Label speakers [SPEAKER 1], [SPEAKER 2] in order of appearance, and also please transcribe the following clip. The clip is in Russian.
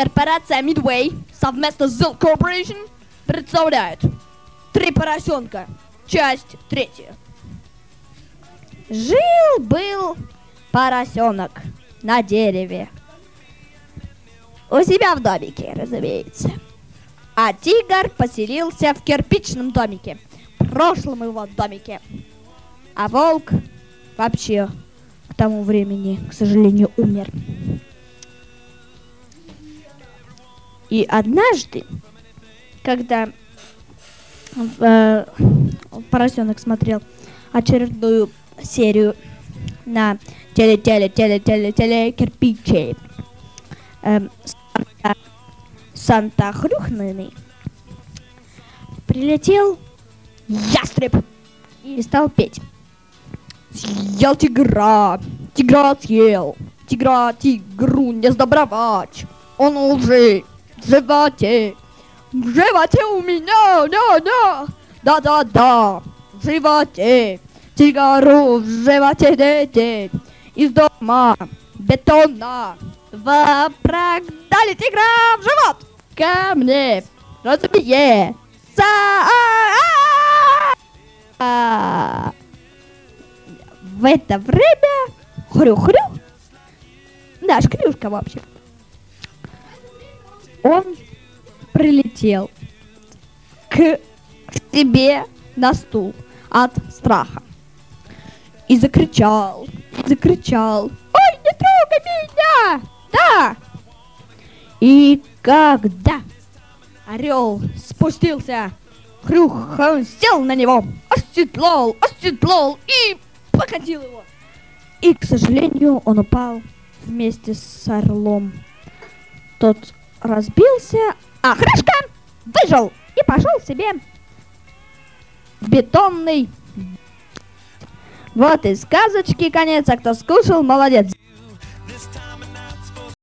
[SPEAKER 1] Корпорация Midway совместно с Zell Corporation представляет «Три поросенка». Часть 3. Жил-был поросенок на дереве. У себя в домике, разумеется. А тигр поселился в кирпичном домике, прошлом его домике. А волк вообще к тому времени, к сожалению, умер. И однажды, когда поросенок смотрел очередную серию на теле-кирпичей Санта Хрюхныны, прилетел ястреб и стал петь. Съел тигра, тигра съел, тигра тигру не сдобровать. Он уже в животе у меня, да, в животе, тигру в животе дети, из дома бетона, прогнали тигра в живот, ко мне разбие, в это время хрю-хрю, наш Хрюшка, в общем, он прилетел к себе на стул от страха и закричал, «Ой, не трогай меня!» Да! И когда орел спустился, Хрюха сел на него, оседлал и покатил его. И, к сожалению, он упал вместе с орлом. Тот разбился, а Хрюшка выжил и пошел себе в бетонный. Вот и сказочки конец, а кто скушал, молодец.